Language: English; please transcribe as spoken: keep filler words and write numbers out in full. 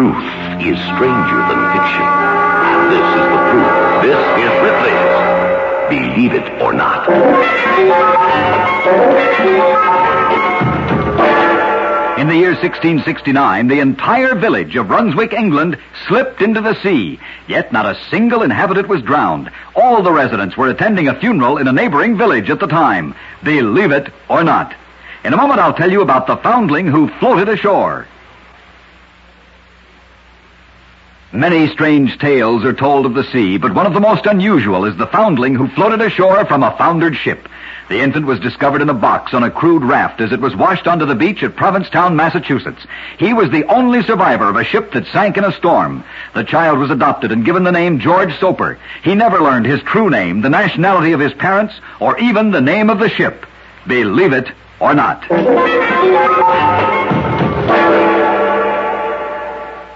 Truth is stranger than fiction. And this is the proof. This is Ripley's Believe It or Not. In the year sixteen sixty-nine, the entire village of Brunswick, England, slipped into the sea. Yet not a single inhabitant was drowned. All the residents were attending a funeral in a neighboring village at the time. Believe it or not. In a moment, I'll tell you about the foundling who floated ashore. Many strange tales are told of the sea, but one of the most unusual is the foundling who floated ashore from a foundered ship. The infant was discovered in a box on a crude raft as it was washed onto the beach at Provincetown, Massachusetts. He was the only survivor of a ship that sank in a storm. The child was adopted and given the name George Soper. He never learned his true name, the nationality of his parents, or even the name of the ship. Believe it or not.